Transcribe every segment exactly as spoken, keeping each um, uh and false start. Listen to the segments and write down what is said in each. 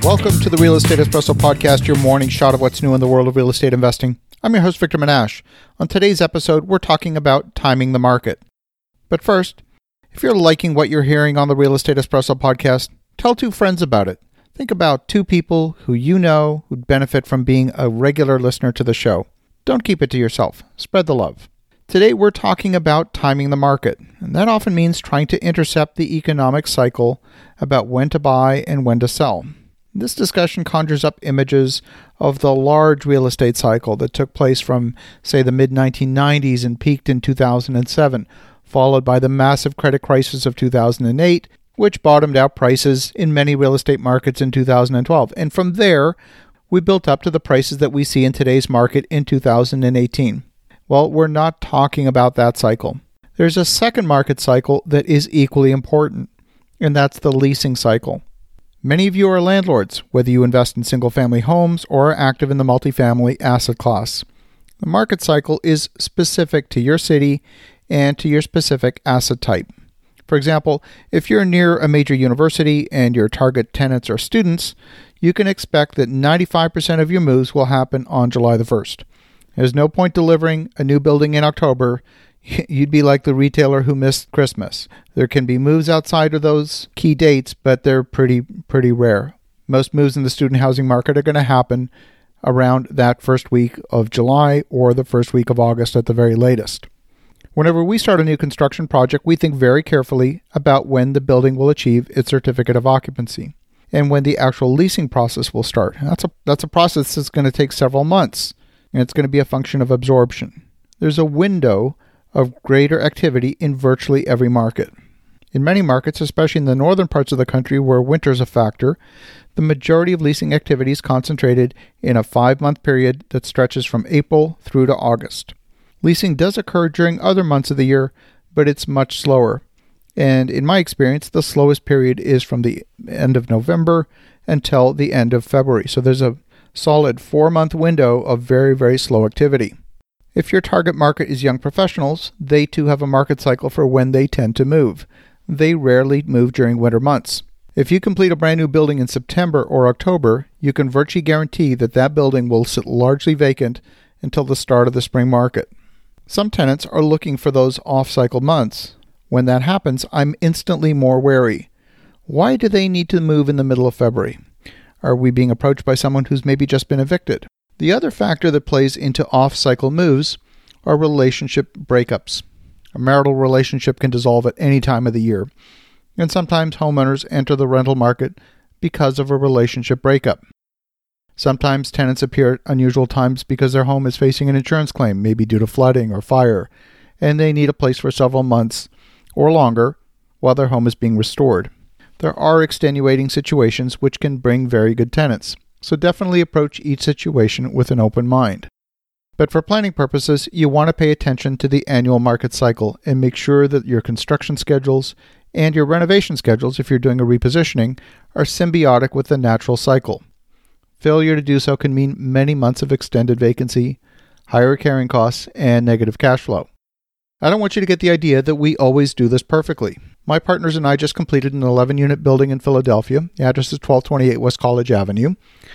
Welcome to the Real Estate Espresso Podcast, your morning shot of what's new in the world of real estate investing. I'm your host, Victor Menashe. On today's episode, we're talking about timing the market. But first, if you're liking what you're hearing on the Real Estate Espresso Podcast, tell two friends about it. Think about two people who you know who'd benefit from being a regular listener to the show. Don't keep it to yourself. Spread the love. Today, we're talking about timing the market, and that often means trying to intercept the economic cycle about when to buy and when to sell. This discussion conjures up images of the large real estate cycle that took place from, say, the mid nineteen nineties and peaked in two thousand seven, followed by the massive credit crisis of two thousand eight, which bottomed out prices in many real estate markets in two thousand twelve. And from there, we built up to the prices that we see in today's market in two thousand eighteen. Well, we're not talking about that cycle. There's a second market cycle that is equally important, and that's the leasing cycle. Many of you are landlords, whether you invest in single-family homes or are active in the multifamily asset class. The market cycle is specific to your city and to your specific asset type. For example, if you're near a major university and your target tenants are students, you can expect that ninety-five percent of your moves will happen on July the first. There's no point delivering a new building in October. You'd be like the retailer who missed Christmas. There can be moves outside of those key dates, but they're pretty pretty rare. Most moves in the student housing market are going to happen around that first week of July or the first week of August at the very latest. Whenever we start a new construction project, we think very carefully about when the building will achieve its certificate of occupancy and when the actual leasing process will start. That's a that's a process that's going to take several months, and it's going to be a function of absorption. There's a window of greater activity in virtually every market. In many markets, especially in the northern parts of the country where winter is a factor, the majority of leasing activity is concentrated in a five-month period that stretches from April through to August. Leasing does occur during other months of the year, but it's much slower. And in my experience, the slowest period is from the end of November until the end of February. So there's a solid four-month window of very, very slow activity. If your target market is young professionals, they too have a market cycle for when they tend to move. They rarely move during winter months. If you complete a brand new building in September or October, you can virtually guarantee that that building will sit largely vacant until the start of the spring market. Some tenants are looking for those off-cycle months. When that happens, I'm instantly more wary. Why do they need to move in the middle of February? Are we being approached by someone who's maybe just been evicted? The other factor that plays into off-cycle moves are relationship breakups. A marital relationship can dissolve at any time of the year, and sometimes homeowners enter the rental market because of a relationship breakup. Sometimes tenants appear at unusual times because their home is facing an insurance claim, maybe due to flooding or fire, and they need a place for several months or longer while their home is being restored. There are extenuating situations which can bring very good tenants. So definitely approach each situation with an open mind. But for planning purposes, you want to pay attention to the annual market cycle and make sure that your construction schedules and your renovation schedules, if you're doing a repositioning, are symbiotic with the natural cycle. Failure to do so can mean many months of extended vacancy, higher carrying costs, and negative cash flow. I don't want you to get the idea that we always do this perfectly. My partners and I just completed an eleven-unit building in Philadelphia. The address is twelve twenty-eight West College Avenue.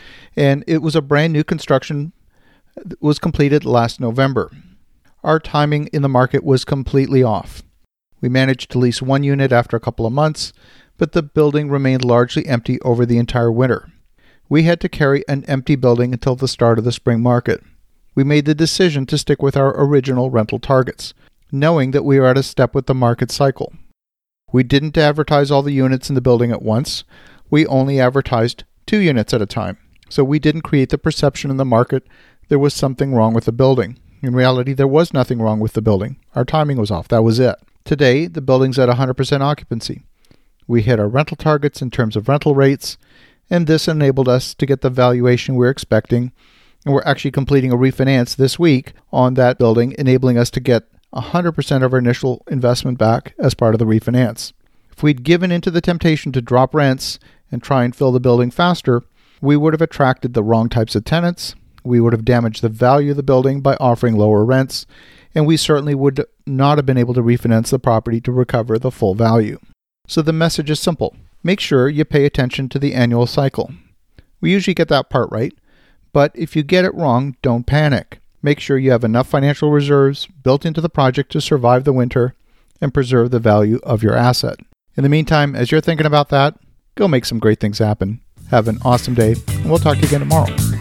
And it was a brand new construction that was completed last November. Our timing in the market was completely off. We managed to lease one unit after a couple of months, but the building remained largely empty over the entire winter. We had to carry an empty building until the start of the spring market. We made the decision to stick with our original rental targets, knowing that we were at a step with the market cycle. We didn't advertise all the units in the building at once. We only advertised two units at a time. So we didn't create the perception in the market there was something wrong with the building. In reality, there was nothing wrong with the building. Our timing was off. That was it. Today, the building's at one hundred percent occupancy. We hit our rental targets in terms of rental rates, and this enabled us to get the valuation we're expecting. And we're actually completing a refinance this week on that building, enabling us to get one hundred percent of our initial investment back as part of the refinance. If we'd given into the temptation to drop rents and try and fill the building faster, we would have attracted the wrong types of tenants, we would have damaged the value of the building by offering lower rents, and we certainly would not have been able to refinance the property to recover the full value. So the message is simple. Make sure you pay attention to the annual cycle. We usually get that part right, but if you get it wrong, don't panic. Make sure you have enough financial reserves built into the project to survive the winter and preserve the value of your asset. In the meantime, as you're thinking about that, go make some great things happen. Have an awesome day, and we'll talk to you again tomorrow.